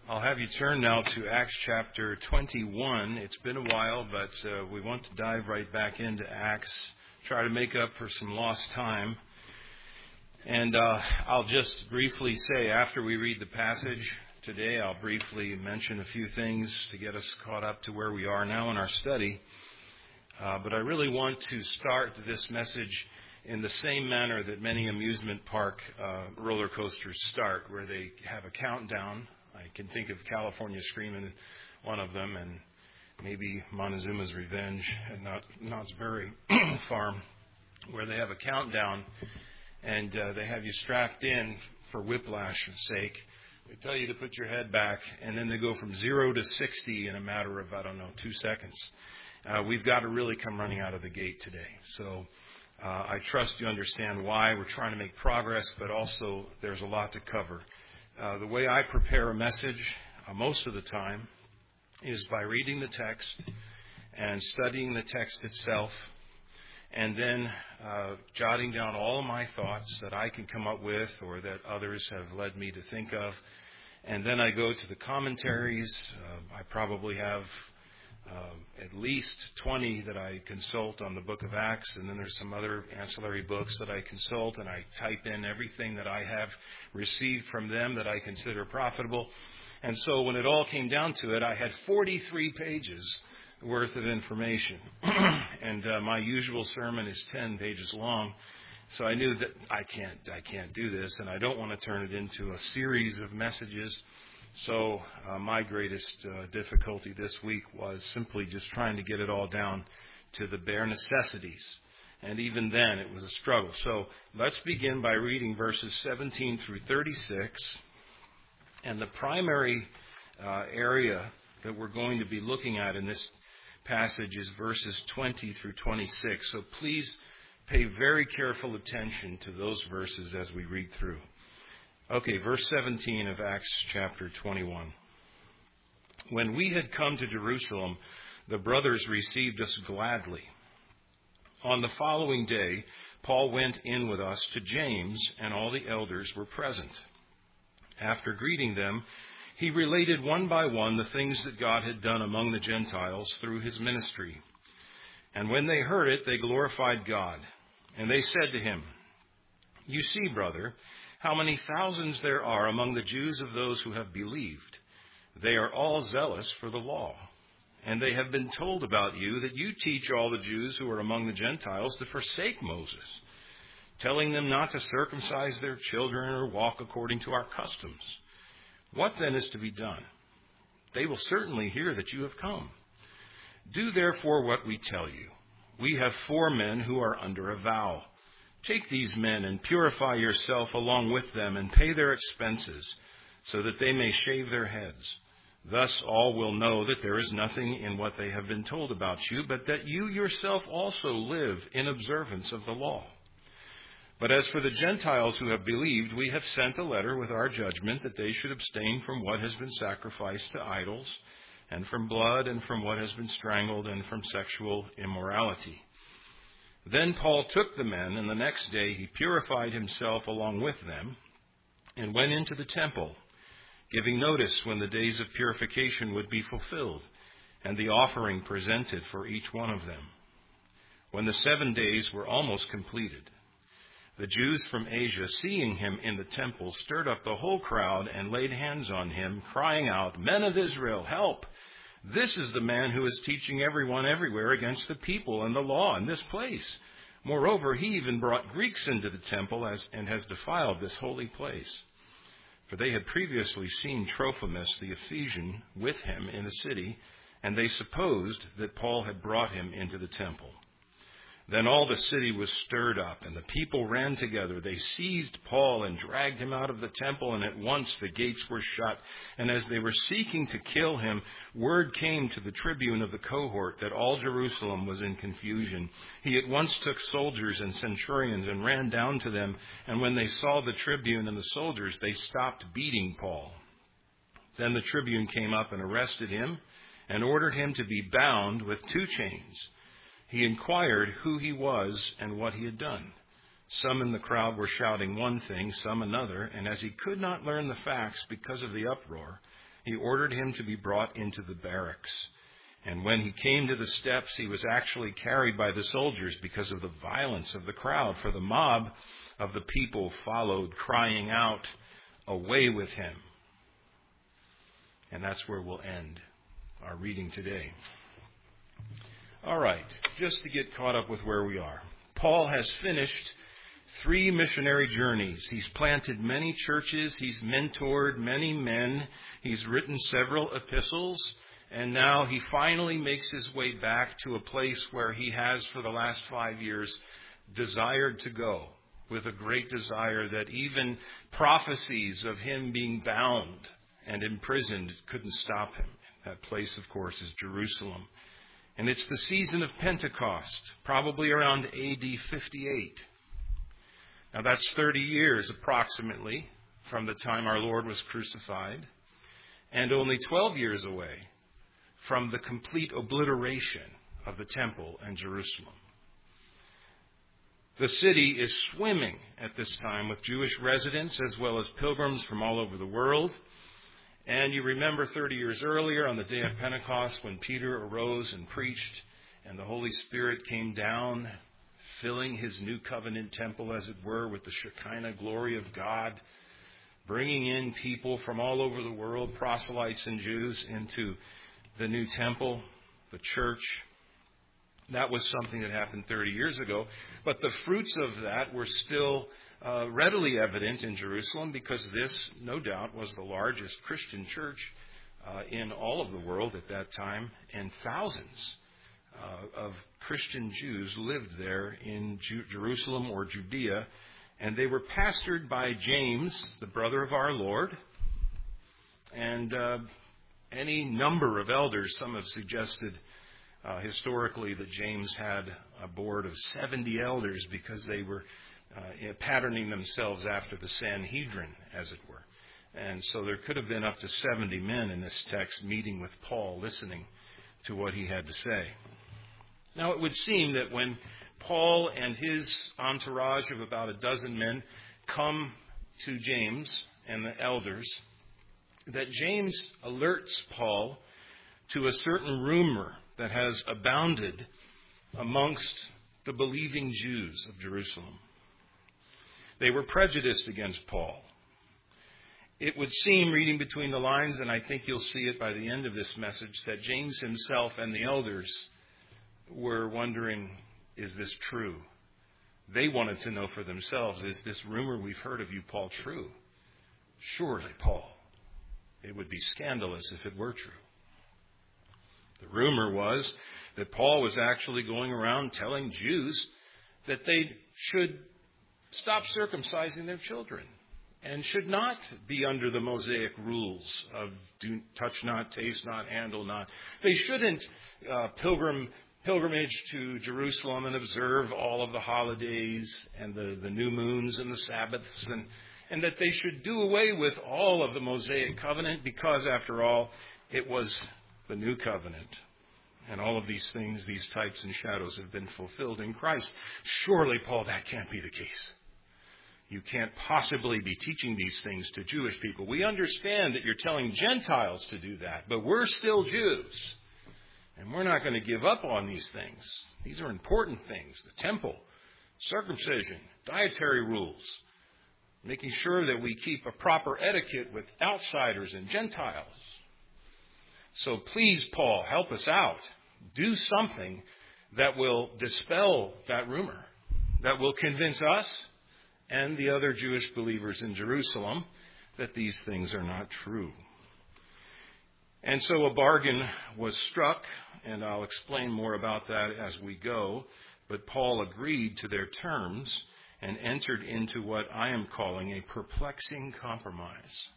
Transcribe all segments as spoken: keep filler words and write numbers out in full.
I'll have you turn now to Acts chapter twenty-one. It's been a while, but uh, we want to dive right back into Acts, try to make up for some lost time. And uh, I'll just briefly say, after we read the passage today, I'll briefly mention a few things to get us caught up to where we are now in our study. Uh, but I really want to start this message in the same manner that many amusement park uh, roller coasters start, where they have a countdown. I can think of California Screamin', one of them, and maybe Montezuma's Revenge at Knott, Knott's Berry Farm, where they have a countdown and uh, they have you strapped in for whiplash's sake. They tell you to put your head back, and then they go from zero to sixty in a matter of, I don't know, two seconds. Uh, we've got to really come running out of the gate today. So uh, I trust you understand why. We're trying to make progress, but also there's a lot to cover. Uh, the way I prepare a message uh, most of the time is by reading the text and studying the text itself, and then uh, jotting down all of my thoughts that I can come up with or that others have led me to think of. And then I go to the commentaries. Uh, I probably have uh, at least twenty that I consult on the book of Acts, and then there's some other ancillary books that I consult, and I type in everything that I have received from them that I consider profitable. And so when it all came down to it, I had forty-three pages worth of information. And uh, my usual sermon is ten pages long. So I knew that I can't, I can't do this, and I don't want to turn it into a series of messages. So uh, my greatest uh, difficulty this week was simply just trying to get it all down to the bare necessities. And even then, it was a struggle. So let's begin by reading verses seventeen through thirty-six. And the primary uh, area that we're going to be looking at in this passage is verses twenty through twenty-six. So please pay very careful attention to those verses as we read through. Okay, verse seventeen of Acts chapter twenty-one. When we had come to Jerusalem, the brothers received us gladly. On the following day, Paul went in with us to James, and all the elders were present. After greeting them, he related one by one the things that God had done among the Gentiles through his ministry. And when they heard it, they glorified God. And they said to him, "You see, brother, how many thousands there are among the Jews of those who have believed. They are all zealous for the law. And they have been told about you that you teach all the Jews who are among the Gentiles to forsake Moses, telling them not to circumcise their children or walk according to our customs. What then is to be done? They will certainly hear that you have come. Do therefore what we tell you. We have four men who are under a vow. Take these men and purify yourself along with them and pay their expenses, so that they may shave their heads. Thus all will know that there is nothing in what they have been told about you, but that you yourself also live in observance of the law. But as for the Gentiles who have believed, we have sent a letter with our judgment that they should abstain from what has been sacrificed to idols, and from blood, and from what has been strangled, and from sexual immorality." Then Paul took the men, and the next day he purified himself along with them, and went into the temple, giving notice when the days of purification would be fulfilled, and the offering presented for each one of them. When the seven days were almost completed, the Jews from Asia, seeing him in the temple, stirred up the whole crowd and laid hands on him, crying out, "Men of Israel, help! This is the man who is teaching everyone everywhere against the people and the law in this place. Moreover, he even brought Greeks into the temple as, and has defiled this holy place." For they had previously seen Trophimus the Ephesian with him in the city, and they supposed that Paul had brought him into the temple. Then all the city was stirred up, and the people ran together. They seized Paul and dragged him out of the temple, and at once the gates were shut. And as they were seeking to kill him, word came to the tribune of the cohort that all Jerusalem was in confusion. He at once took soldiers and centurions and ran down to them, and when they saw the tribune and the soldiers, they stopped beating Paul. Then the tribune came up and arrested him, and ordered him to be bound with two chains. He inquired who he was and what he had done. Some in the crowd were shouting one thing, some another, and as he could not learn the facts because of the uproar, he ordered him to be brought into the barracks. And when he came to the steps, he was actually carried by the soldiers because of the violence of the crowd, for the mob of the people followed, crying out, "Away with him." And that's where we'll end our reading today. All right, just to get caught up with where we are. Paul has finished three missionary journeys. He's planted many churches. He's mentored many men. He's written several epistles. And now he finally makes his way back to a place where he has, for the last five years, desired to go, with a great desire that even prophecies of him being bound and imprisoned couldn't stop him. That place, of course, is Jerusalem. And it's the season of Pentecost, probably around A D fifty-eight. Now that's thirty years approximately from the time our Lord was crucified, and only twelve years away from the complete obliteration of the temple and Jerusalem. The city is swimming at this time with Jewish residents as well as pilgrims from all over the world. And you remember thirty years earlier on the day of Pentecost when Peter arose and preached and the Holy Spirit came down, filling his new covenant temple, as it were, with the Shekinah glory of God, bringing in people from all over the world, proselytes and Jews, into the new temple, the church. That was something that happened thirty years ago. But the fruits of that were still uh, readily evident in Jerusalem, because this, no doubt, was the largest Christian church uh, in all of the world at that time. And thousands uh, of Christian Jews lived there in Ju- Jerusalem or Judea. And they were pastored by James, the brother of our Lord, and uh, any number of elders. Some have suggested uh, historically that James had a board of seventy elders because they were uh, patterning themselves after the Sanhedrin, as it were. And so there could have been up to seventy men in this text meeting with Paul, listening to what he had to say. Now, it would seem that when Paul and his entourage of about a dozen men come to James and the elders, that James alerts Paul to a certain rumor that has abounded amongst the believing Jews of Jerusalem. They were prejudiced against Paul. It would seem, reading between the lines, and I think you'll see it by the end of this message, that James himself and the elders were wondering, is this true? They wanted to know for themselves, is this rumor we've heard of you, Paul, true? Surely, Paul, it would be scandalous if it were true. The rumor was that Paul was actually going around telling Jews that they should stop circumcising their children and should not be under the Mosaic rules of do, touch not, taste not, handle not. They shouldn't uh, pilgrim pilgrimage to Jerusalem and observe all of the holidays and the, the new moons and the Sabbaths, and, and that they should do away with all of the Mosaic covenant because, after all, it was the new covenant. And all of these things, these types and shadows, have been fulfilled in Christ. Surely, Paul, that can't be the case. You can't possibly be teaching these things to Jewish people. We understand that you're telling Gentiles to do that, but we're still Jews. And we're not going to give up on these things. These are important things. The temple, circumcision, dietary rules, making sure that we keep a proper etiquette with outsiders and Gentiles. So please, Paul, help us out. Do something that will dispel that rumor, that will convince us and the other Jewish believers in Jerusalem that these things are not true. And so a bargain was struck, and I'll explain more about that as we go. But Paul agreed to their terms and entered into what I am calling a perplexing compromise.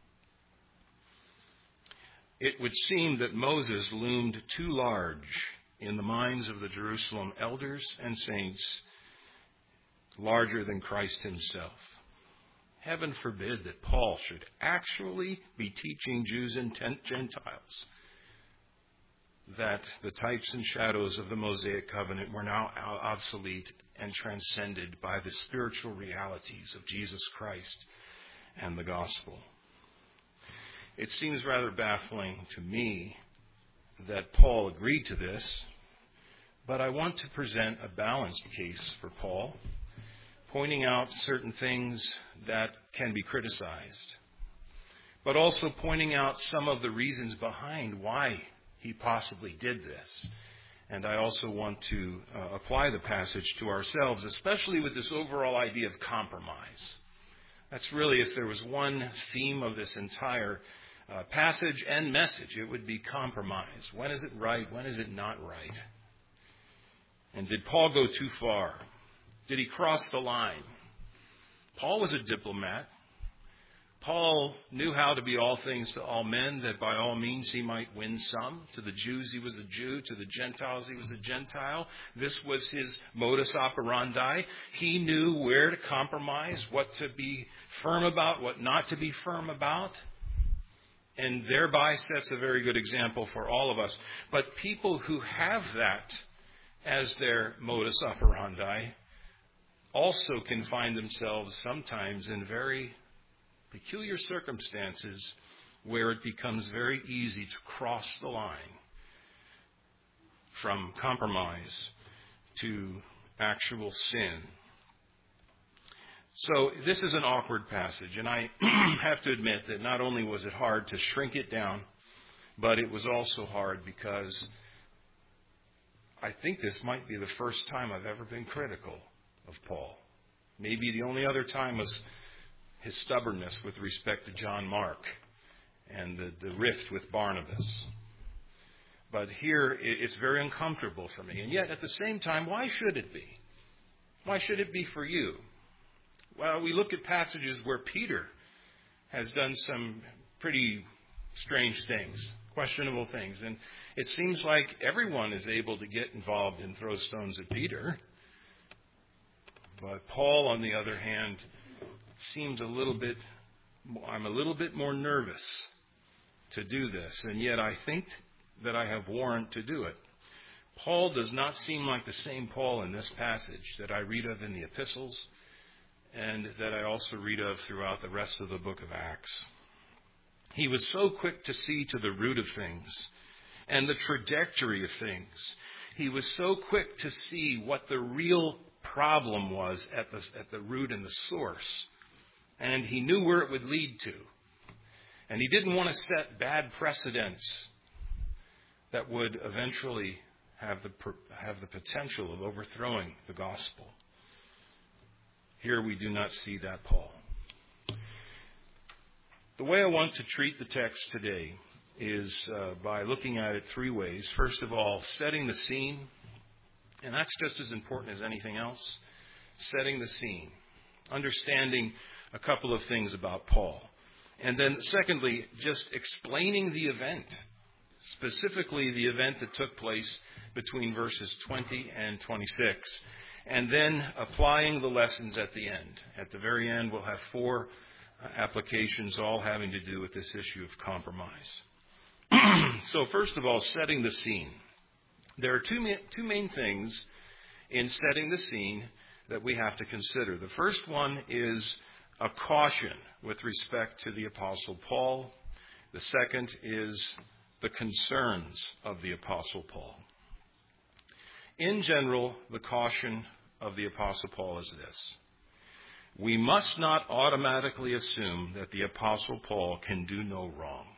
It would seem that Moses loomed too large in the minds of the Jerusalem elders and saints, larger than Christ himself. Heaven forbid that Paul should actually be teaching Jews and Gentiles that the types and shadows of the Mosaic covenant were now obsolete and transcended by the spiritual realities of Jesus Christ and the gospel. It seems rather baffling to me that Paul agreed to this, but I want to present a balanced case for Paul, pointing out certain things that can be criticized, but also pointing out some of the reasons behind why he possibly did this. And I also want to uh, apply the passage to ourselves, especially with this overall idea of compromise. That's really, if there was one theme of this entire uh, passage and message, it would be compromise. When is it right? When is it not right? And did Paul go too far? Did he cross the line? Paul was a diplomat. Paul knew how to be all things to all men, that by all means he might win some. To the Jews he was a Jew, to the Gentiles he was a Gentile. This was his modus operandi. He knew where to compromise, what to be firm about, what not to be firm about, and thereby sets a very good example for all of us. But people who have that as their modus operandi also can find themselves sometimes in very peculiar circumstances where it becomes very easy to cross the line from compromise to actual sin. So this is an awkward passage, and I have to admit that not only was it hard to shrink it down, but it was also hard because I think this might be the first time I've ever been critical of Paul. Maybe the only other time was his stubbornness with respect to John Mark and the, the rift with Barnabas. But here it's very uncomfortable for me. And yet at the same time, why should it be? Why should it be for you? Well, we look at passages where Peter has done some pretty strange things, questionable things. And it seems like everyone is able to get involved and throw stones at Peter. But Paul, on the other hand, seems a little bit, I'm a little bit more nervous to do this, and yet I think that I have warrant to do it. Paul does not seem like the same Paul in this passage that I read of in the epistles and that I also read of throughout the rest of the book of Acts. He was so quick to see to the root of things and the trajectory of things. He was so quick to see what the real problem was at the, at the root and the source. And he knew where it would lead to. And he didn't want to set bad precedents that would eventually have the have the potential of overthrowing the gospel. Here we do not see that Paul. The way I want to treat the text today is uh, by looking at it three ways. First of all, setting the scene. And that's just as important as anything else. Setting the scene. Understanding a couple of things about Paul. And then secondly, just explaining the event, specifically the event that took place between verses twenty and twenty-six, and then applying the lessons at the end. At the very end, we'll have four applications, all having to do with this issue of compromise. So first of all, setting the scene. There are two, two main things in setting the scene that we have to consider. The first one is a caution with respect to the Apostle Paul. The second is the concerns of the Apostle Paul. In general, the caution of the Apostle Paul is this. We must not automatically assume that the Apostle Paul can do no wrong.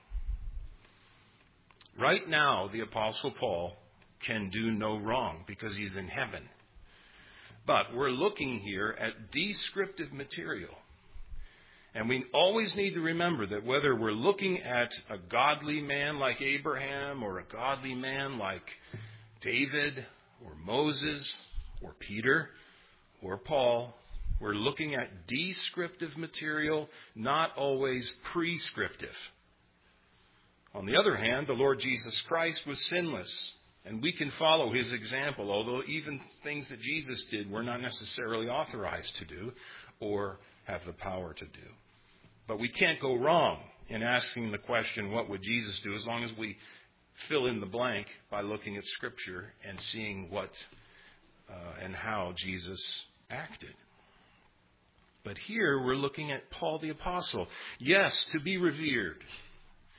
Right now, the Apostle Paul can do no wrong because he's in heaven. But we're looking here at descriptive material. And we always need to remember that whether we're looking at a godly man like Abraham or a godly man like David or Moses or Peter or Paul, we're looking at descriptive material, not always prescriptive. On the other hand, the Lord Jesus Christ was sinless, and we can follow his example, although even things that Jesus did we're not necessarily authorized to do or have the power to do. But we can't go wrong in asking the question, what would Jesus do, as long as we fill in the blank by looking at Scripture and seeing what uh, and how Jesus acted. But here we're looking at Paul the Apostle. Yes, to be revered.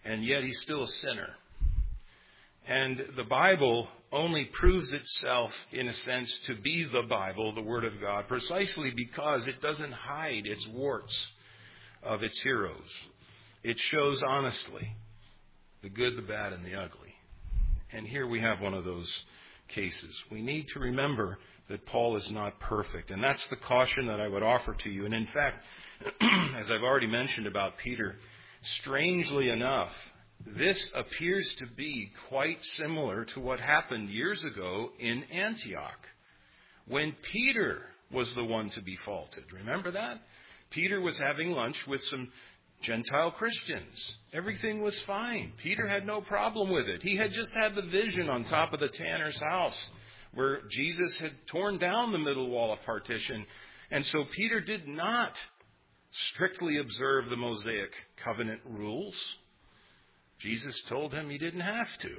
and yet he's still a sinner. And the Bible only proves itself, in a sense, to be the Bible, the Word of God, precisely because it doesn't hide its warts of its heroes. It shows honestly the good, the bad, and the ugly. And here we have one of those cases. We need to remember that Paul is not perfect. And that's the caution that I would offer to you. And in fact, as I've already mentioned about Peter, strangely enough, this appears to be quite similar to what happened years ago in Antioch, when Peter was the one to be faulted. Remember that? Peter was having lunch with some Gentile Christians. Everything was fine. Peter had no problem with it. He had just had the vision on top of the tanner's house where Jesus had torn down the middle wall of partition. And so Peter did not strictly observe the Mosaic covenant rules. Jesus told him he didn't have to.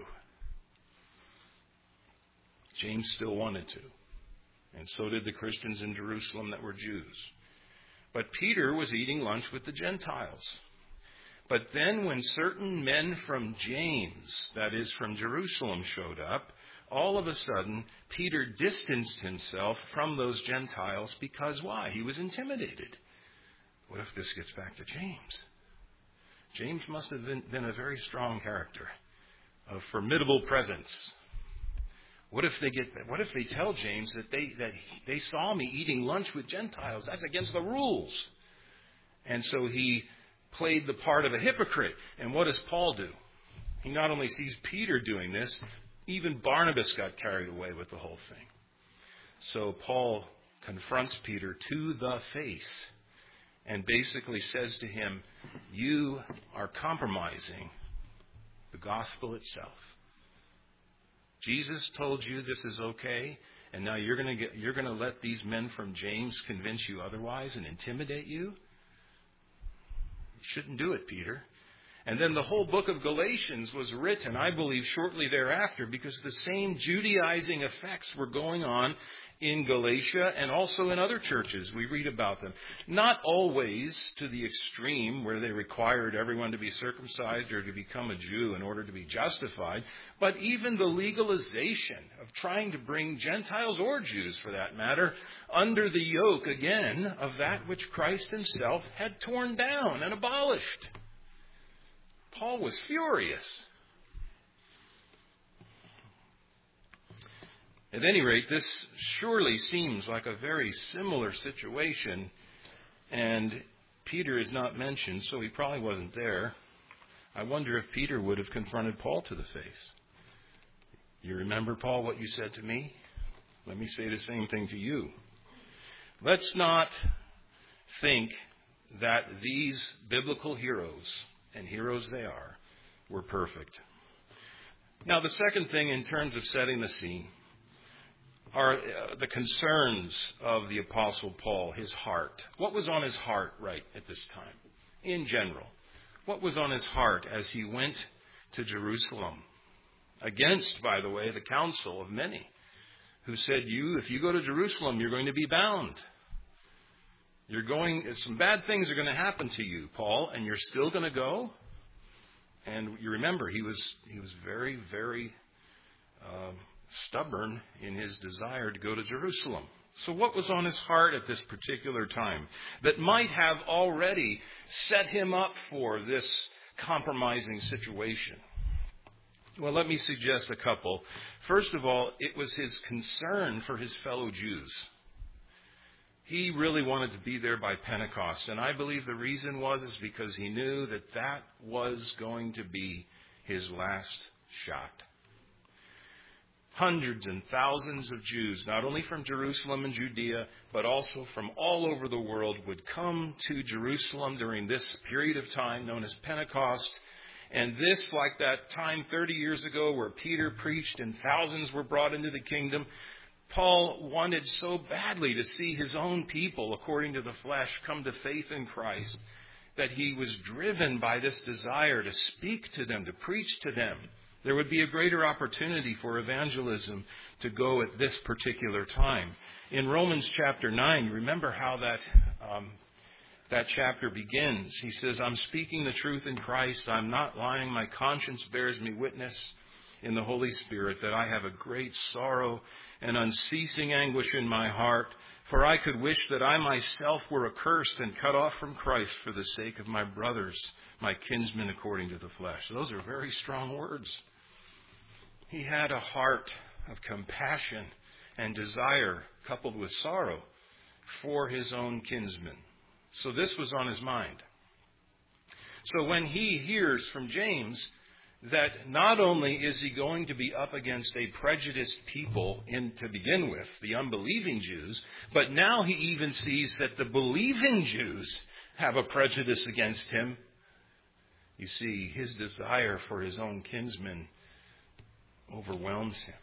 James still wanted to. And so did the Christians in Jerusalem that were Jews. But Peter was eating lunch with the Gentiles. But then when certain men from James, that is from Jerusalem, showed up, all of a sudden Peter distanced himself from those Gentiles because why? He was intimidated. What if this gets back to James? James must have been, been a very strong character, a formidable presence. What if they get? What if they tell James that they that they saw me eating lunch with Gentiles? That's against the rules. And so he played the part of a hypocrite. And what does Paul do? He not only sees Peter doing this, even Barnabas got carried away with the whole thing. So Paul confronts Peter to the face and basically says to him, "You are compromising the gospel itself. Jesus told you this is okay, and now you're going to get you're going to let these men from James convince you otherwise and intimidate you? You shouldn't do it, Peter." And then the whole book of Galatians was written, I believe, shortly thereafter, because the same Judaizing effects were going on in Galatia and also in other churches. We read about them. Not always to the extreme where they required everyone to be circumcised or to become a Jew in order to be justified, but even the legalization of trying to bring Gentiles or Jews, for that matter, under the yoke again of that which Christ himself had torn down and abolished. Paul was furious. At any rate, this surely seems like a very similar situation, and Peter is not mentioned, so he probably wasn't there. I wonder if Peter would have confronted Paul to the face. You remember, Paul, what you said to me? Let me say the same thing to you. Let's not think that these biblical heroes, and heroes they are, were perfect. Now, the second thing in terms of setting the scene are uh, the concerns of the Apostle Paul, his heart. What was on his heart right at this time, in general? What was on his heart as he went to Jerusalem? Against, by the way, the counsel of many who said, "You, if you go to Jerusalem, you're going to be bound. You're going, some bad things are going to happen to you, Paul, and you're still going to go." And you remember, he was he was very, very uh, stubborn in his desire to go to Jerusalem. So what was on his heart at this particular time that might have already set him up for this compromising situation? Well, let me suggest a couple. First of all, it was his concern for his fellow Jews. He really wanted to be there by Pentecost, and I believe the reason was is because he knew that that was going to be his last shot. Hundreds and thousands of Jews, not only from Jerusalem and Judea, but also from all over the world, would come to Jerusalem during this period of time known as Pentecost. And this, like that time thirty years ago where Peter preached and thousands were brought into the kingdom, Paul wanted so badly to see his own people, according to the flesh, come to faith in Christ, that he was driven by this desire to speak to them, to preach to them. There would be a greater opportunity for evangelism to go at this particular time. In Romans chapter nine, remember how that um, that chapter begins. He says, I'm speaking the truth in Christ. I'm not lying. My conscience bears me witness in the Holy Spirit that I have a great sorrow and unceasing anguish in my heart. For I could wish that I myself were accursed and cut off from Christ for the sake of my brothers, my kinsmen according to the flesh. Those are very strong words. He had a heart of compassion and desire coupled with sorrow for his own kinsmen. So this was on his mind. So when he hears from James that not only is he going to be up against a prejudiced people in to begin with, the unbelieving Jews, but now he even sees that the believing Jews have a prejudice against him. You see, his desire for his own kinsmen overwhelms him.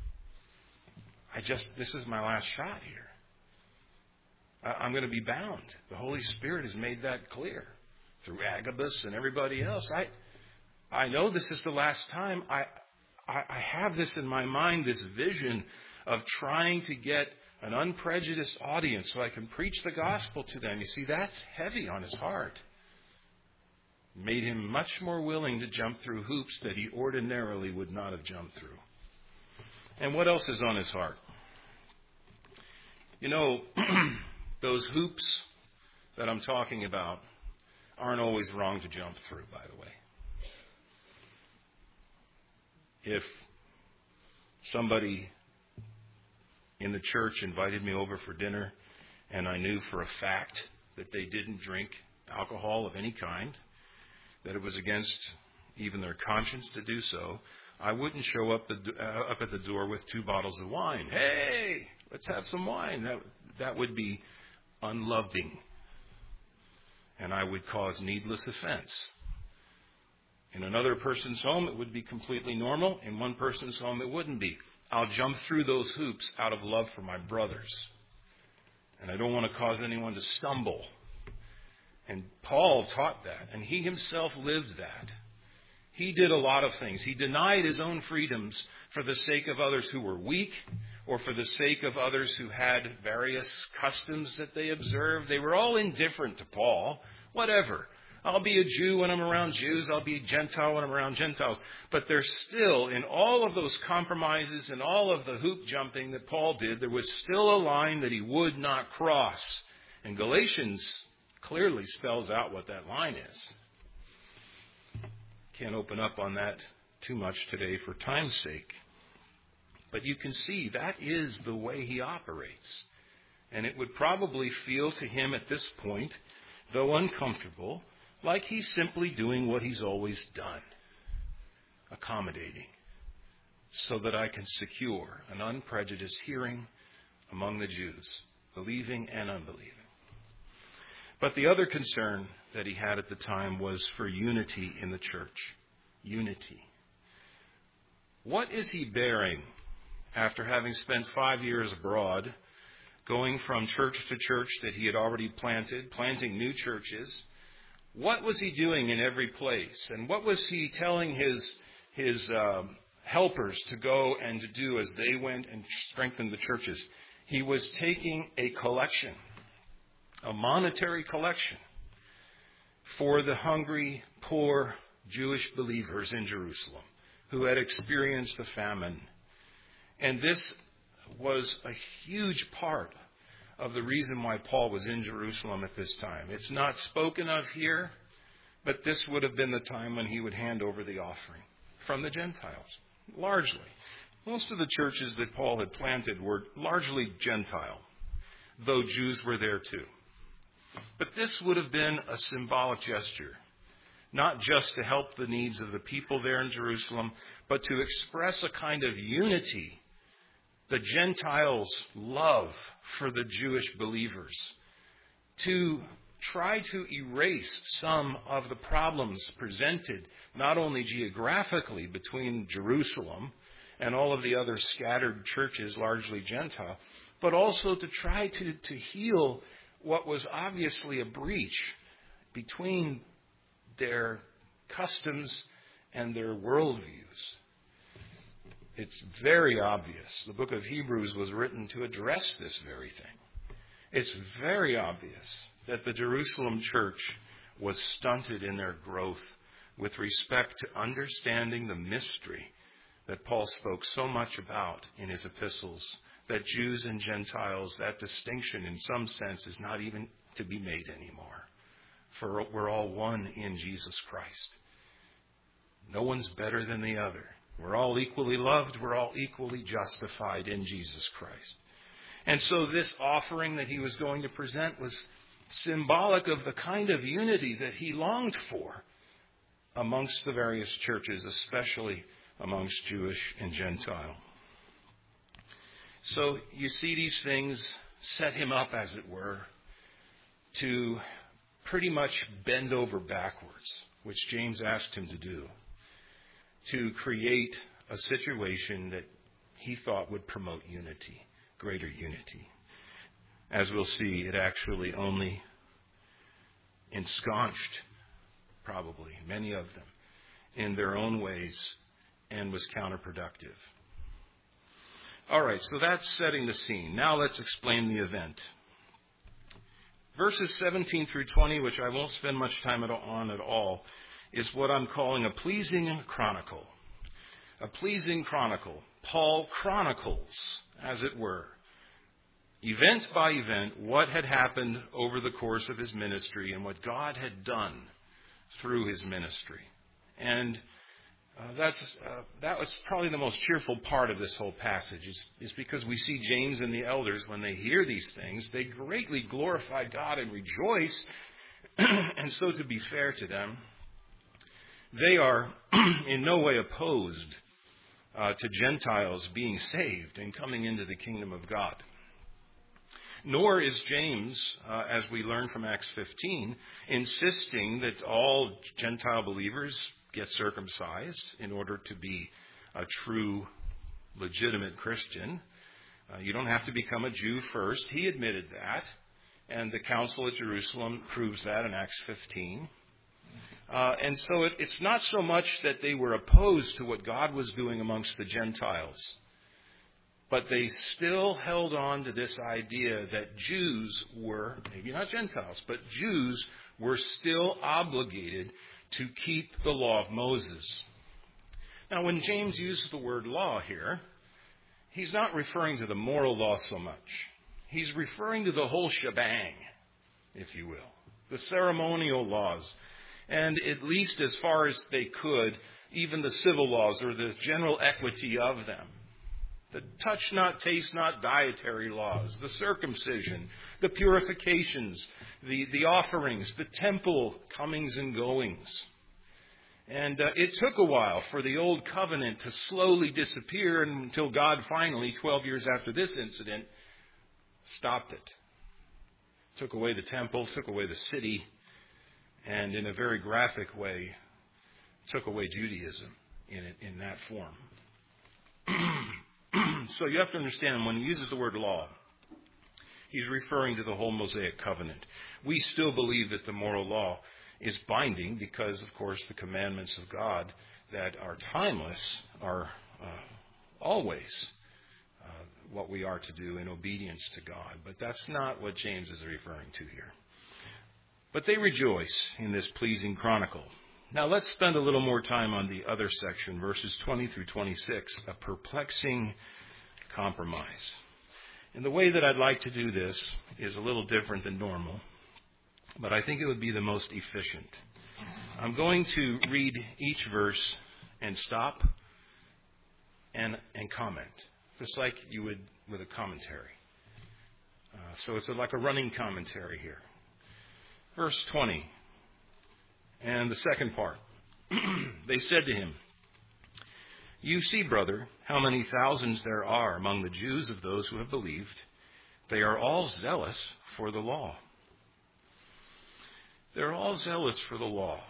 I just, this is my last shot here. I'm going to be bound. The Holy Spirit has made that clear through Agabus and everybody else. I I know this is the last time. I, I, I have this in my mind, this vision of trying to get an unprejudiced audience so I can preach the gospel to them. You see, that's heavy on his heart. Made him much more willing to jump through hoops that he ordinarily would not have jumped through. And what else is on his heart? You know, those hoops that I'm talking about aren't always wrong to jump through, by the way. If somebody in the church invited me over for dinner and I knew for a fact that they didn't drink alcohol of any kind, that it was against even their conscience to do so, I wouldn't show up, the, uh, up at the door with two bottles of wine. Hey, let's have some wine. That, that would be unloving. And I would cause needless offense. In another person's home, it would be completely normal. In one person's home, it wouldn't be. I'll jump through those hoops out of love for my brothers. And I don't want to cause anyone to stumble. And Paul taught that, and he himself lived that. He did a lot of things. He denied his own freedoms for the sake of others who were weak, or for the sake of others who had various customs that they observed. They were all indifferent to Paul. Whatever. I'll be a Jew when I'm around Jews. I'll be a Gentile when I'm around Gentiles. But there's still, in all of those compromises and all of the hoop jumping that Paul did, there was still a line that he would not cross. And Galatians clearly spells out what that line is. Can't open up on that too much today for time's sake. But you can see that is the way he operates. And it would probably feel to him at this point, though uncomfortable, like he's simply doing what he's always done, accommodating, so that I can secure an unprejudiced hearing among the Jews, believing and unbelieving. But the other concern that he had at the time was for unity in the church. Unity. What is he bearing after having spent five years abroad, going from church to church that he had already planted, planting new churches? What was he doing in every place? And what was he telling his his um, helpers to go and to do as they went and strengthened the churches? He was taking a collection, a monetary collection, for the hungry, poor Jewish believers in Jerusalem who had experienced the famine. And this was a huge part of the reason why Paul was in Jerusalem at this time. It's not spoken of here, but this would have been the time when he would hand over the offering from the Gentiles, largely. Most of the churches that Paul had planted were largely Gentile, though Jews were there too. But this would have been a symbolic gesture, not just to help the needs of the people there in Jerusalem, but to express a kind of unity, the Gentiles' love for the Jewish believers, to try to erase some of the problems presented not only geographically between Jerusalem and all of the other scattered churches, largely Gentile, but also to try to, to heal what was obviously a breach between their customs and their worldviews. It's very obvious. The book of Hebrews was written to address this very thing. It's very obvious that the Jerusalem church was stunted in their growth with respect to understanding the mystery that Paul spoke so much about in his epistles, that Jews and Gentiles, that distinction in some sense is not even to be made anymore. For we're all one in Jesus Christ. No one's better than the other. We're all equally loved. We're all equally justified in Jesus Christ. And so this offering that he was going to present was symbolic of the kind of unity that he longed for amongst the various churches, especially amongst Jewish and Gentile. So you see, these things set him up, as it were, to pretty much bend over backwards, which James asked him to do, to create a situation that he thought would promote unity, greater unity. As we'll see, it actually only ensconced, probably, many of them in their own ways and was counterproductive. All right, so that's setting the scene. Now let's explain the event. Verses seventeen through twenty, which I won't spend much time on at all, is what I'm calling a pleasing chronicle. A pleasing chronicle. Paul chronicles, as it were, event by event, what had happened over the course of his ministry and what God had done through his ministry. And Uh, that's uh, that was probably the most cheerful part of this whole passage, is, is because we see James and the elders, when they hear these things, they greatly glorify God and rejoice. And so, to be fair to them, they are in no way opposed uh, to Gentiles being saved and coming into the kingdom of God. Nor is James, uh, as we learn from Acts fifteen, insisting that all Gentile believers get circumcised in order to be a true, legitimate Christian. Uh, you don't have to become a Jew first. He admitted that, and the council at Jerusalem proves that in Acts fifteen. Uh, and so it, it's not so much that they were opposed to what God was doing amongst the Gentiles, but they still held on to this idea that Jews were, maybe not Gentiles, but Jews were still obligated to keep the law of Moses. Now, when James uses the word law here, he's not referring to the moral law so much. He's referring to the whole shebang, if you will, the ceremonial laws, and at least as far as they could, even the civil laws or the general equity of them. The touch not, taste not dietary laws, the circumcision, the purifications, the, the offerings, the temple comings and goings. And uh, it took a while for the old covenant to slowly disappear until God finally, twelve years after this incident, stopped it. Took away the temple, took away the city, and in a very graphic way, took away Judaism in it, in that form. So you have to understand, when he uses the word law, he's referring to the whole Mosaic covenant. We still believe that the moral law is binding because, of course, the commandments of God that are timeless are uh, always uh, what we are to do in obedience to God. But that's not what James is referring to here. But they rejoice in this pleasing chronicle. Now let's spend a little more time on the other section, verses twenty through twenty-six, a perplexing compromise. And the way that I'd like to do this is a little different than normal, but I think it would be the most efficient. I'm going to read each verse and stop and and comment, just like you would with a commentary. Uh, so it's a, like a running commentary here. Verse twenty. And the second part, they said to him, "You see, brother, how many thousands there are among the Jews of those who have believed. They are all zealous for the law." They're all zealous for the law.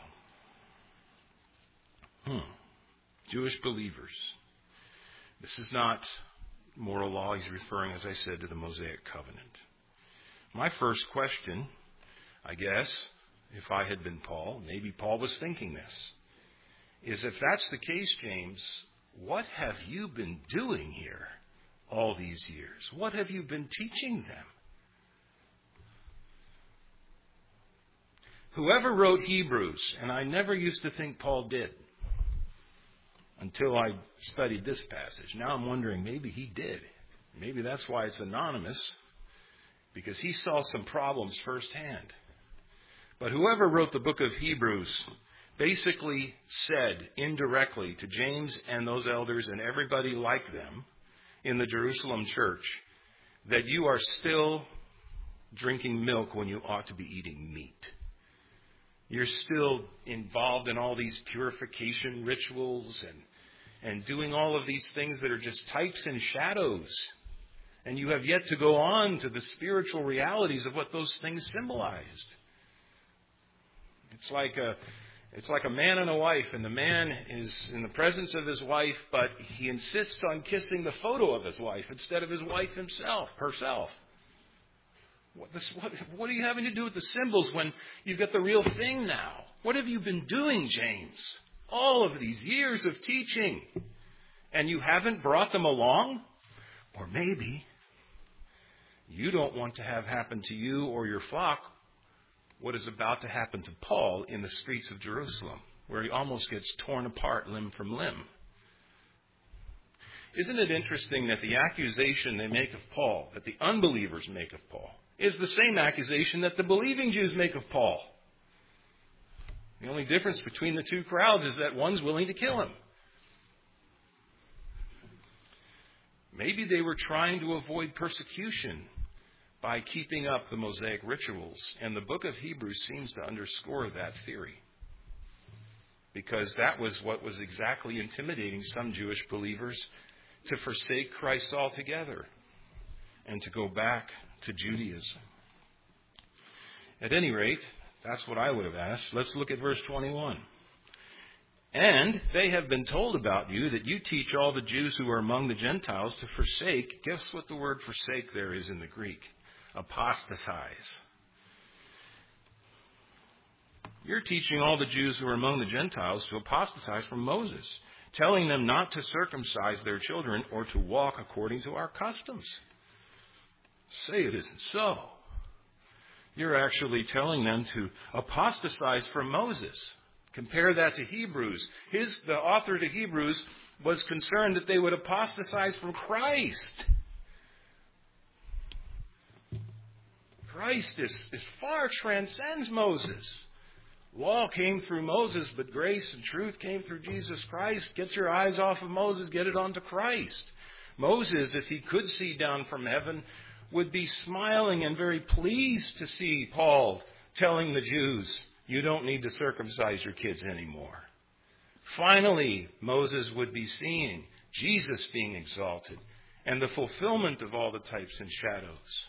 Hmm. Jewish believers. This is not moral law. He's referring, as I said, to the Mosaic covenant. My first question, I guess, if I had been Paul, maybe Paul was thinking this, is if that's the case, James, what have you been doing here all these years? What have you been teaching them? Whoever wrote Hebrews, and I never used to think Paul did until I studied this passage. Now I'm wondering, maybe he did. Maybe that's why it's anonymous, because he saw some problems firsthand. But whoever wrote the book of Hebrews basically said indirectly to James and those elders and everybody like them in the Jerusalem church that you are still drinking milk when you ought to be eating meat. You're still involved in all these purification rituals and, and doing all of these things that are just types and shadows. And you have yet to go on to the spiritual realities of what those things symbolized. It's like a, it's like a man and a wife, and the man is in the presence of his wife, but he insists on kissing the photo of his wife instead of his wife himself, herself. What, this, what, what are you having to do with the symbols when you've got the real thing now? What have you been doing, James? All of these years of teaching, and you haven't brought them along? Or maybe you don't want to have happen to you or your flock what is about to happen to Paul in the streets of Jerusalem, where he almost gets torn apart limb from limb. Isn't it interesting that the accusation they make of Paul, that the unbelievers make of Paul, is the same accusation that the believing Jews make of Paul? The only difference between the two crowds is that one's willing to kill him. Maybe they were trying to avoid persecution by keeping up the Mosaic rituals. And the book of Hebrews seems to underscore that theory, because that was what was exactly intimidating some Jewish believers, to forsake Christ altogether and to go back to Judaism. At any rate, that's what I would have asked. Let's look at verse twenty-one. And they have been told about you that you teach all the Jews who are among the Gentiles to forsake. Guess what the word forsake there is in the Greek? Apostatize. You're teaching all the Jews who are among the Gentiles to apostatize from Moses, telling them not to circumcise their children or to walk according to our customs. Say it isn't so. You're actually telling them to apostatize from Moses. Compare that to Hebrews. His, the author to Hebrews was concerned that they would apostatize from Christ. Christ is, is far transcends Moses. Law came through Moses, but grace and truth came through Jesus Christ. Get your eyes off of Moses, get it onto Christ. Moses, if he could see down from heaven, would be smiling and very pleased to see Paul telling the Jews, you don't need to circumcise your kids anymore. Finally, Moses would be seeing Jesus being exalted and the fulfillment of all the types and shadows.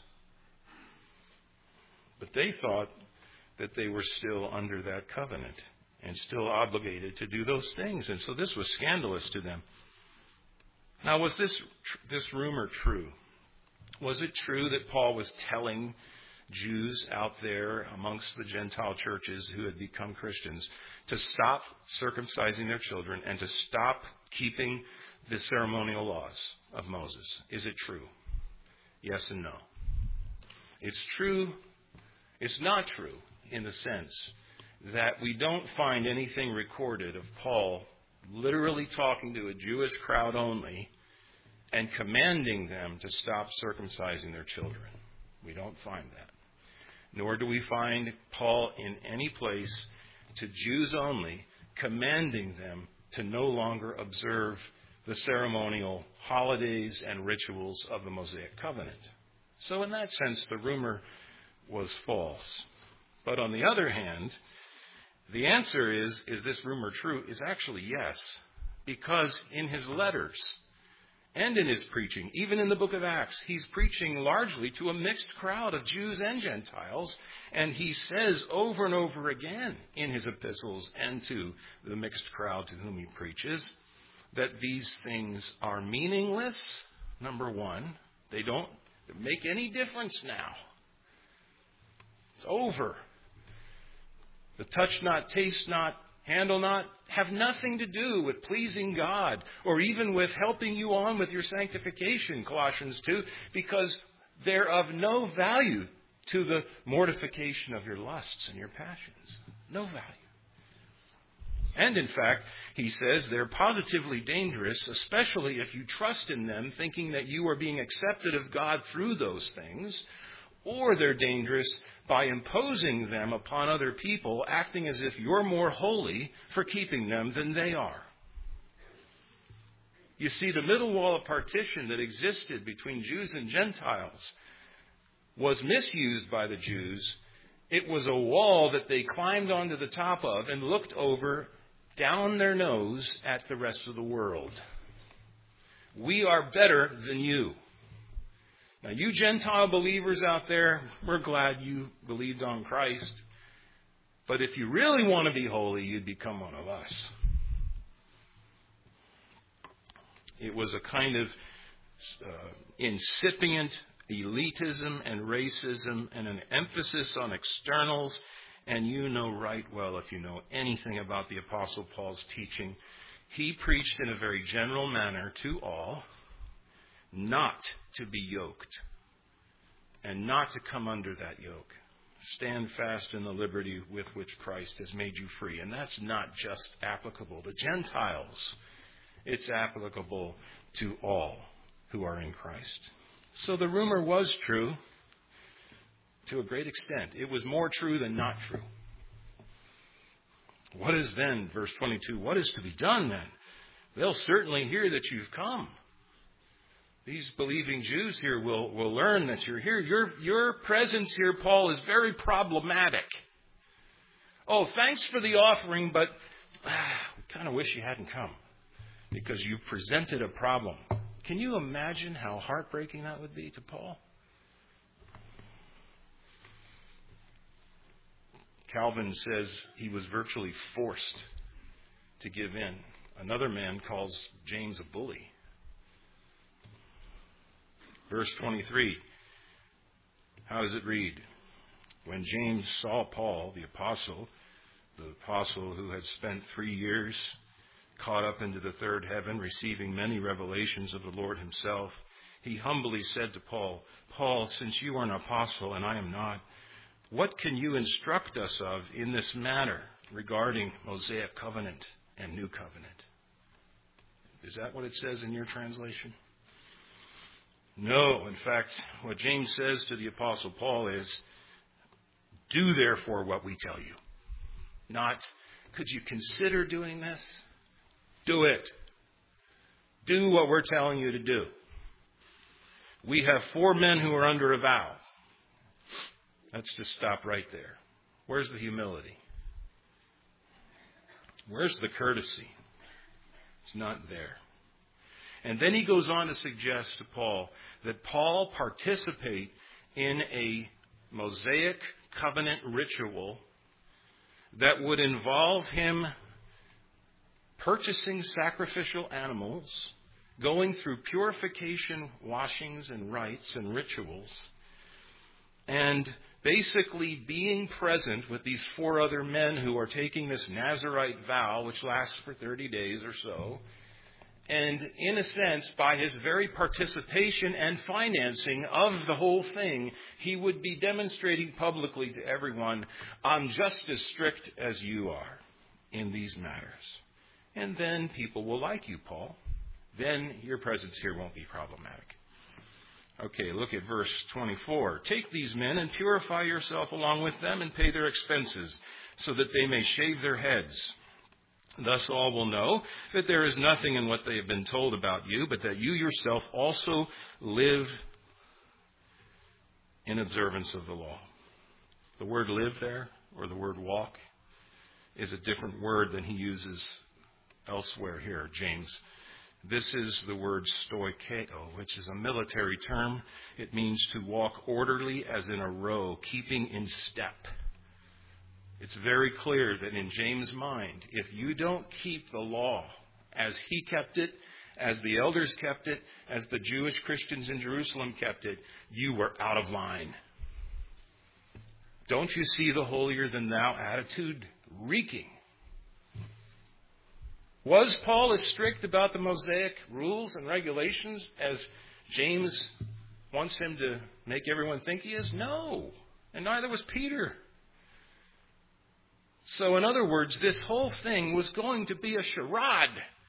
But they thought that they were still under that covenant and still obligated to do those things. And so this was scandalous to them. Now, was this this rumor true? Was it true that Paul was telling Jews out there amongst the Gentile churches who had become Christians to stop circumcising their children and to stop keeping the ceremonial laws of Moses? Is it true? Yes and no. It's true. It's not true in the sense that we don't find anything recorded of Paul literally talking to a Jewish crowd only and commanding them to stop circumcising their children. We don't find that. Nor do we find Paul in any place to Jews only commanding them to no longer observe the ceremonial holidays and rituals of the Mosaic covenant. So in that sense, the rumor was false. But on the other hand, the answer is, is this rumor true? Is actually yes. Because in his letters and in his preaching, even in the book of Acts, he's preaching largely to a mixed crowd of Jews and Gentiles. And he says over and over again in his epistles and to the mixed crowd to whom he preaches that these things are meaningless, number one. They don't make any difference now. It's over. The touch not, taste not, handle not have nothing to do with pleasing God or even with helping you on with your sanctification, Colossians two, because they're of no value to the mortification of your lusts and your passions. No value. And in fact, he says they're positively dangerous, especially if you trust in them, thinking that you are being accepted of God through those things, or they're dangerous by imposing them upon other people, acting as if you're more holy for keeping them than they are. You see, the middle wall of partition that existed between Jews and Gentiles was misused by the Jews. It was a wall that they climbed onto the top of and looked over down their nose at the rest of the world. We are better than you. Now, you Gentile believers out there, we're glad you believed on Christ. But if you really want to be holy, you'd become one of us. It was a kind of uh, incipient elitism and racism and an emphasis on externals. And you know right well, if you know anything about the Apostle Paul's teaching, he preached in a very general manner to all, not to be yoked and not to come under that yoke. Stand fast in the liberty with which Christ has made you free. And that's not just applicable to Gentiles. It's applicable to all who are in Christ. So the rumor was true to a great extent. It was more true than not true. What is then, verse twenty-two, what is to be done then? They'll certainly hear that you've come. These believing Jews here will, will learn that you're here. Your, your presence here, Paul, is very problematic. Oh, thanks for the offering, but ah, we kind of wish you hadn't come because you presented a problem. Can you imagine how heartbreaking that would be to Paul? Calvin says he was virtually forced to give in. Another man calls James a bully. Verse twenty-three, how does it read? When James saw Paul, the apostle, the apostle who had spent three years caught up into the third heaven, receiving many revelations of the Lord himself, he humbly said to Paul, Paul, since you are an apostle and I am not, what can you instruct us of in this matter regarding Mosaic covenant and new covenant? Is that what it says in your translation? No. In fact, what James says to the Apostle Paul is, do therefore what we tell you. Not, could you consider doing this? Do it. Do what we're telling you to do. We have four men who are under a vow. Let's just stop right there. Where's the humility? Where's the courtesy? It's not there. And then he goes on to suggest to Paul that Paul participate in a Mosaic covenant ritual that would involve him purchasing sacrificial animals, going through purification washings and rites and rituals, and basically being present with these four other men who are taking this Nazirite vow, which lasts for thirty days or so. And in a sense, by his very participation and financing of the whole thing, he would be demonstrating publicly to everyone, I'm just as strict as you are in these matters. And then people will like you, Paul. Then your presence here won't be problematic. Okay, look at verse twenty-four. Take these men and purify yourself along with them and pay their expenses, so that they may shave their heads. Thus all will know that there is nothing in what they have been told about you, but that you yourself also live in observance of the law. The word live there, or the word walk, is a different word than he uses elsewhere here, James. This is the word stoikeo, which is a military term. It means to walk orderly as in a row, keeping in step. It's very clear that in James' mind, if you don't keep the law as he kept it, as the elders kept it, as the Jewish Christians in Jerusalem kept it, you were out of line. Don't you see the holier-than-thou attitude reeking? Was Paul as strict about the Mosaic rules and regulations as James wants him to make everyone think he is? No. And neither was Peter. So in other words, this whole thing was going to be a charade.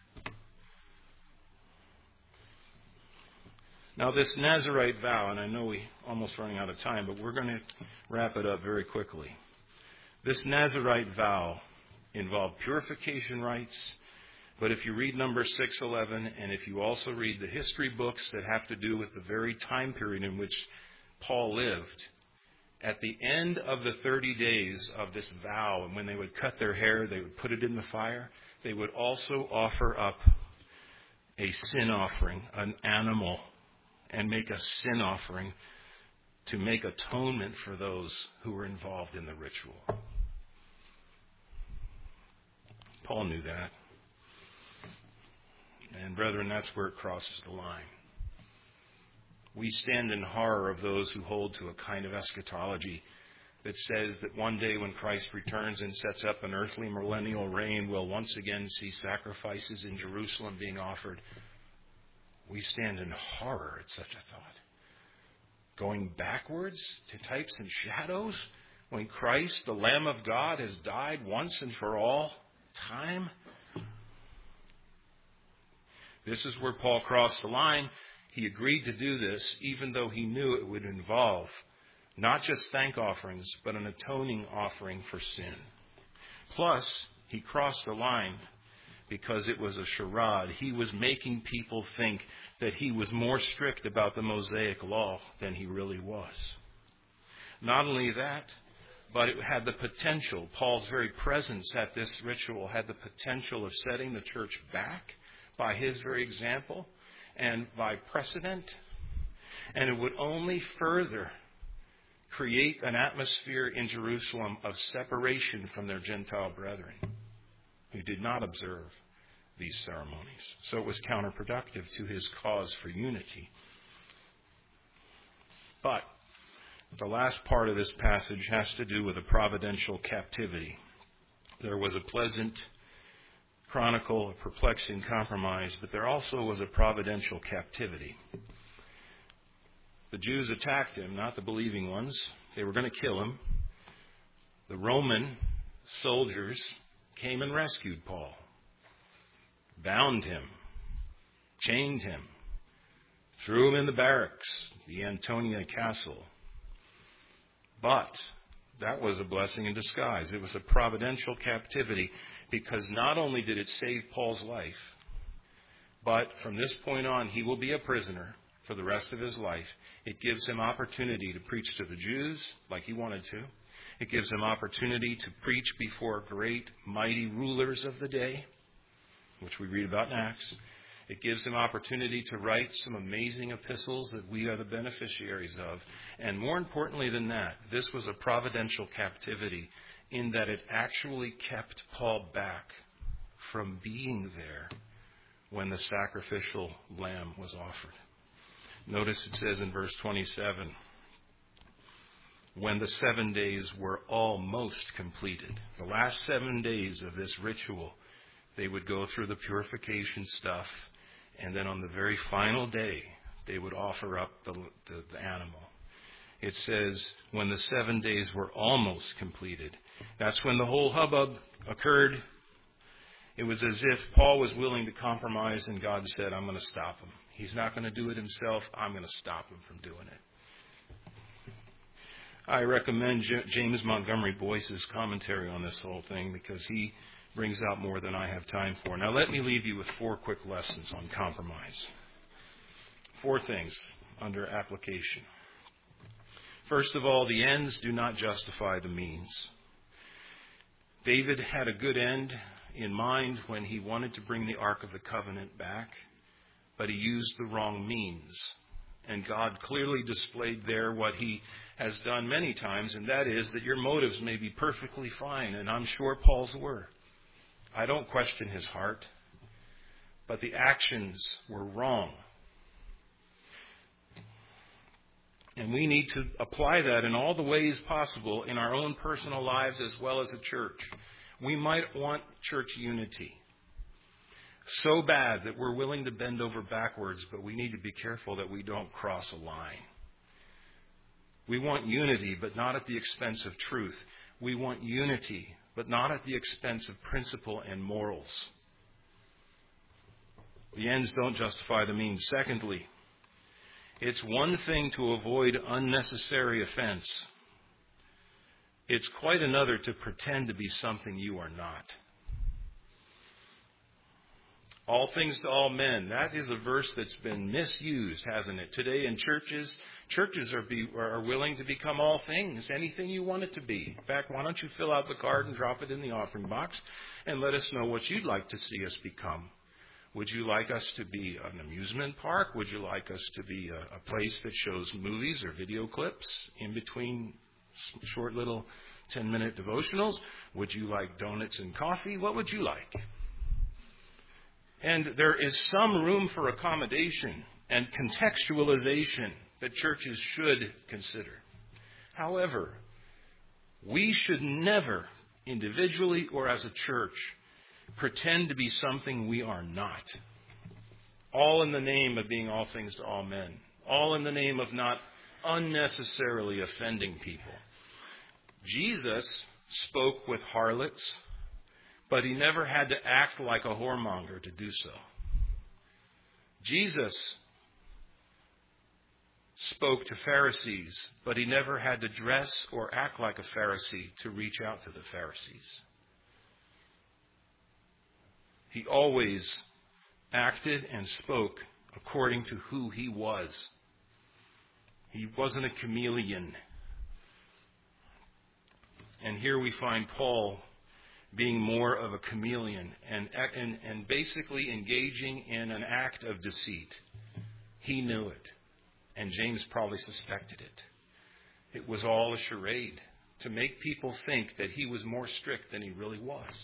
Now this Nazirite vow, and I know we're almost running out of time, but we're going to wrap it up very quickly. This Nazirite vow involved purification rites, but if you read Numbers six eleven, and if you also read the history books that have to do with the very time period in which Paul lived, at the end of the thirty days of this vow, and when they would cut their hair, they would put it in the fire, they would also offer up a sin offering, an animal, and make a sin offering to make atonement for those who were involved in the ritual. Paul knew that. And brethren, that's where it crosses the line. We stand in horror of those who hold to a kind of eschatology that says that one day when Christ returns and sets up an earthly millennial reign, we'll once again see sacrifices in Jerusalem being offered. We stand in horror at such a thought. Going backwards to types and shadows when Christ, the Lamb of God, has died once and for all time. This is where Paul crossed the line. He agreed to do this even though he knew it would involve not just thank offerings, but an atoning offering for sin. Plus, he crossed the line because it was a charade. He was making people think that he was more strict about the Mosaic law than he really was. Not only that, but it had the potential, Paul's very presence at this ritual had the potential of setting the church back by his very example and by precedent. And it would only further create an atmosphere in Jerusalem of separation from their Gentile brethren who did not observe these ceremonies. So it was counterproductive to his cause for unity. But the last part of this passage has to do with a providential captivity. There was a pleasant chronicle, a perplexing compromise, but there also was a providential captivity. The Jews attacked him, not the believing ones. They were going to kill him. The Roman soldiers came and rescued Paul, bound him, chained him, threw him in the barracks, the Antonia Castle. But that was a blessing in disguise. It was a providential captivity because not only did it save Paul's life, but from this point on, he will be a prisoner for the rest of his life. It gives him opportunity to preach to the Jews like he wanted to. It gives him opportunity to preach before great, mighty rulers of the day, which we read about in Acts. It gives him opportunity to write some amazing epistles that we are the beneficiaries of. And more importantly than that, this was a providential captivity in that it actually kept Paul back from being there when the sacrificial lamb was offered. Notice it says in verse twenty-seven, when the seven days were almost completed, the last seven days of this ritual, they would go through the purification stuff, and then on the very final day, they would offer up the, the, the animal. It says, when the seven days were almost completed. That's when the whole hubbub occurred. It was as if Paul was willing to compromise, and God said, I'm going to stop him. He's not going to do it himself. I'm going to stop him from doing it. I recommend J- James Montgomery Boyce's commentary on this whole thing because he brings out more than I have time for. Now let me leave you with four quick lessons on compromise. Four things under application. First of all, the ends do not justify the means. David had a good end in mind when he wanted to bring the Ark of the Covenant back, but he used the wrong means. And God clearly displayed there what he has done many times, and that is that your motives may be perfectly fine, and I'm sure Paul's were. I don't question his heart, but the actions were wrong. And we need to apply that in all the ways possible in our own personal lives as well as a church. We might want church unity so bad that we're willing to bend over backwards, but we need to be careful that we don't cross a line. We want unity, but not at the expense of truth. We want unity, but not at the expense of principle and morals. The ends don't justify the means. Secondly, it's one thing to avoid unnecessary offense. It's quite another to pretend to be something you are not. All things to all men. That is a verse that's been misused, hasn't it? Today in churches, churches are, be, are willing to become all things, anything you want it to be. In fact, why don't you fill out the card and drop it in the offering box and let us know what you'd like to see us become. Would you like us to be an amusement park? Would you like us to be a, a place that shows movies or video clips in between short little ten-minute devotionals? Would you like donuts and coffee? What would you like? And there is some room for accommodation and contextualization that churches should consider. However, we should never, individually or as a church, pretend to be something we are not. All in the name of being all things to all men. All in the name of not unnecessarily offending people. Jesus spoke with harlots, but he never had to act like a whoremonger to do so. Jesus spoke to Pharisees, but he never had to dress or act like a Pharisee to reach out to the Pharisees. He always acted and spoke according to who he was. He wasn't a chameleon. And here we find Paul being more of a chameleon and, and, and basically engaging in an act of deceit. He knew it. And James probably suspected it. It was all a charade to make people think that he was more strict than he really was.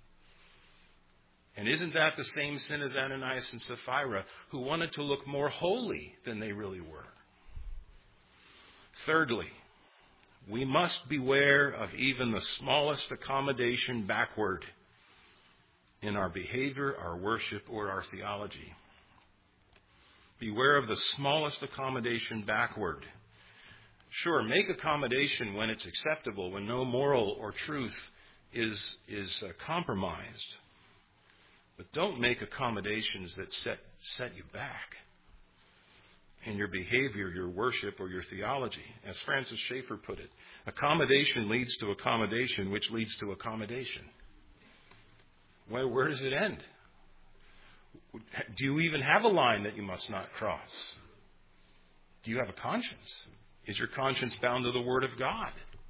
And isn't that the same sin as Ananias and Sapphira, who wanted to look more holy than they really were? Thirdly, we must beware of even the smallest accommodation backward in our behavior, our worship, or our theology. Beware of the smallest accommodation backward. Sure, make accommodation when it's acceptable, when no moral or truth is, is uh, compromised. But don't make accommodations that set, set you back in your behavior, your worship, or your theology. As Francis Schaeffer put it, accommodation leads to accommodation, which leads to accommodation. Well, where does it end? Do you even have a line that you must not cross? Do you have a conscience? Is your conscience bound to the Word of God?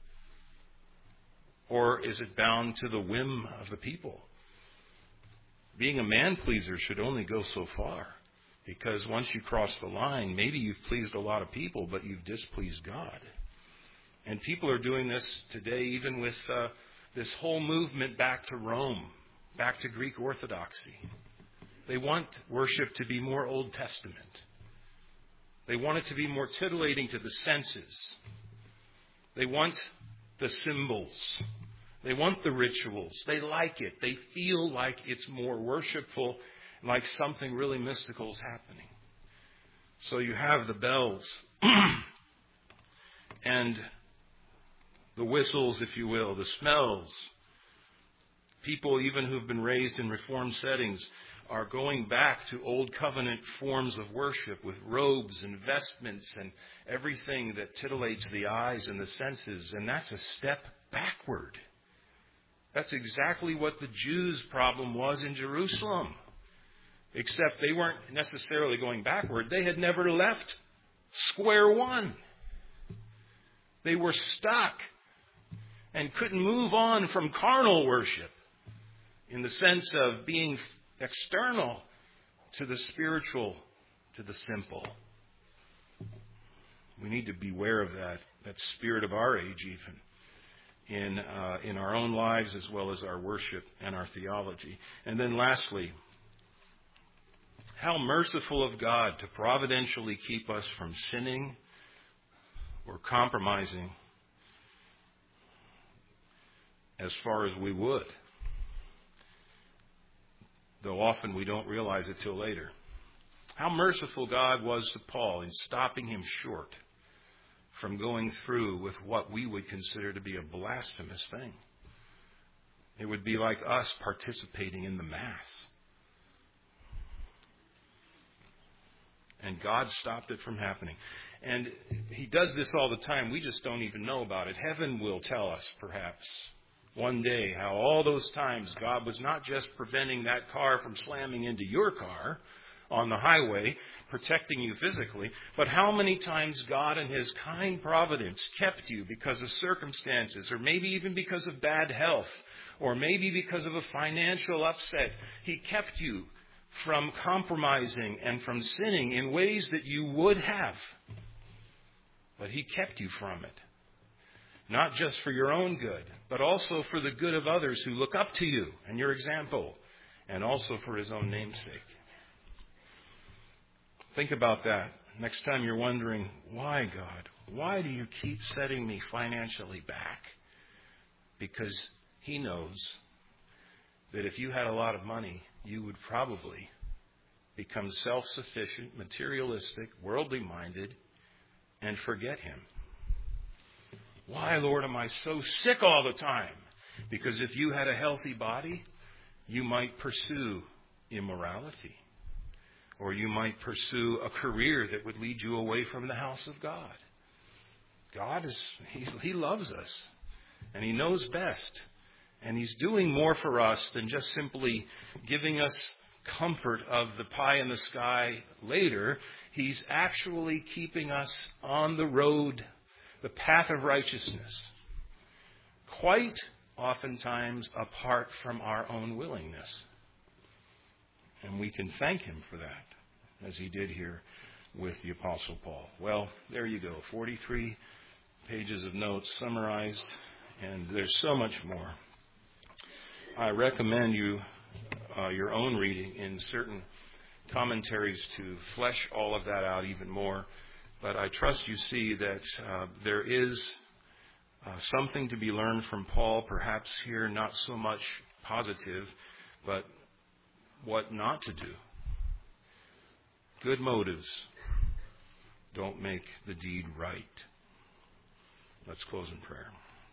Or is it bound to the whim of the people? Being a man-pleaser should only go so far. Because once you cross the line, maybe you've pleased a lot of people, but you've displeased God. And people are doing this today even with uh, this whole movement back to Rome, back to Greek Orthodoxy. They want worship to be more Old Testament. They want it to be more titillating to the senses. They want the symbols. They want the rituals. They like it. They feel like it's more worshipful, like something really mystical is happening. So you have the bells and the whistles, if you will, the smells. People, even who've been raised in Reformed settings, are going back to Old Covenant forms of worship with robes and vestments and everything that titillates the eyes and the senses. And that's a step backward. That's exactly what the Jews' problem was in Jerusalem. Except they weren't necessarily going backward. They had never left square one. They were stuck and couldn't move on from carnal worship in the sense of being external to the spiritual, to the simple. We need to beware of that, that spirit of our age even, in, uh, in our own lives as well as our worship and our theology. And then lastly, how merciful of God to providentially keep us from sinning or compromising as far as we would. Though often we don't realize it till later. How merciful God was to Paul in stopping him short from going through with what we would consider to be a blasphemous thing. It would be like us participating in the Mass. And God stopped it from happening. And He does this all the time. We just don't even know about it. Heaven will tell us, perhaps, one day how all those times God was not just preventing that car from slamming into your car on the highway, protecting you physically, but how many times God in His kind providence kept you because of circumstances, or maybe even because of bad health, or maybe because of a financial upset. He kept you from compromising and from sinning in ways that you would have. But He kept you from it. Not just for your own good, but also for the good of others who look up to you and your example, and also for His own name's sake. Think about that. Next time you're wondering, why, God? Why do you keep setting me financially back? Because He knows that if you had a lot of money, you would probably become self-sufficient, materialistic, worldly-minded, and forget Him. Why, Lord, am I so sick all the time? Because if you had a healthy body, you might pursue immorality. Or you might pursue a career that would lead you away from the house of God. God is, He, He loves us. And He knows best. And He's doing more for us than just simply giving us comfort of the pie in the sky later. He's actually keeping us on the road, the path of righteousness, quite oftentimes apart from our own willingness. And we can thank Him for that, as He did here with the Apostle Paul. Well, there you go. forty-three pages of notes summarized, and there's so much more. I recommend you uh, your own reading in certain commentaries to flesh all of that out even more. But I trust you see that uh, there is uh, something to be learned from Paul, perhaps here not so much positive, but what not to do. Good motives don't make the deed right. Let's close in prayer.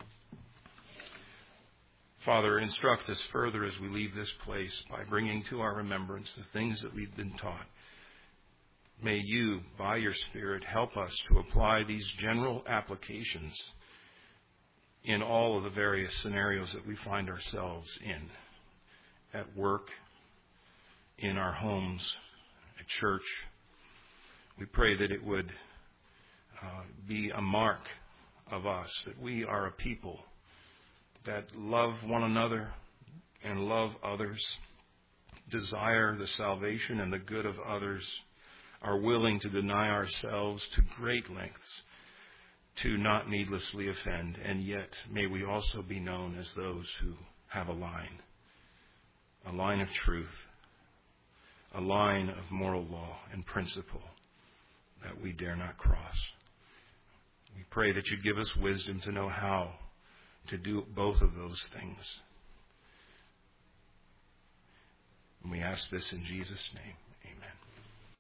Father, instruct us further as we leave this place by bringing to our remembrance the things that we've been taught. May you, by your Spirit, help us to apply these general applications in all of the various scenarios that we find ourselves in, at work, in our homes, at church. We pray that it would uh, be a mark of us, that we are a people that love one another and love others, desire the salvation and the good of others, are willing to deny ourselves to great lengths to not needlessly offend, and yet may we also be known as those who have a line, a line of truth, a line of moral law and principle that we dare not cross. We pray that you give us wisdom to know how to do both of those things. And we ask this in Jesus' name. Amen.